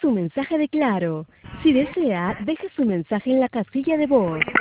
su mensaje de Claro. Si desea, deje su mensaje en la casilla de voz.